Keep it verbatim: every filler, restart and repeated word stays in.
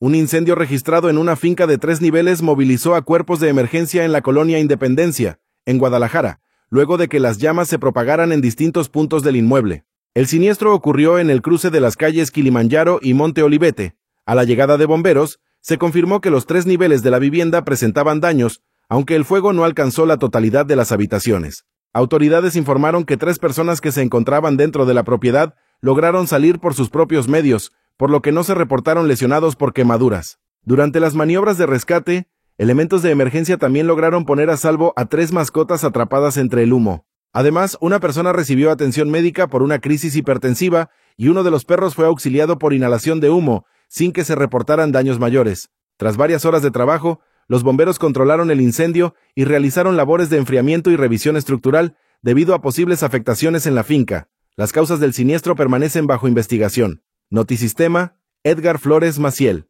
Un incendio registrado en una finca de tres niveles movilizó a cuerpos de emergencia en la colonia Independencia, en Guadalajara, luego de que las llamas se propagaran en distintos puntos del inmueble. El siniestro ocurrió en el cruce de las calles Kilimanjaro y Monte Olivete. A la llegada de bomberos, se confirmó que los tres niveles de la vivienda presentaban daños, aunque el fuego no alcanzó la totalidad de las habitaciones. Autoridades informaron que tres personas que se encontraban dentro de la propiedad lograron salir por sus propios medios, por lo que no se reportaron lesionados por quemaduras. Durante las maniobras de rescate, elementos de emergencia también lograron poner a salvo a tres mascotas atrapadas entre el humo. Además, una persona recibió atención médica por una crisis hipertensiva y uno de los perros fue auxiliado por inhalación de humo, sin que se reportaran daños mayores. Tras varias horas de trabajo, los bomberos controlaron el incendio y realizaron labores de enfriamiento y revisión estructural debido a posibles afectaciones en la finca. Las causas del siniestro permanecen bajo investigación. Notisistema, Edgar Flores Maciel.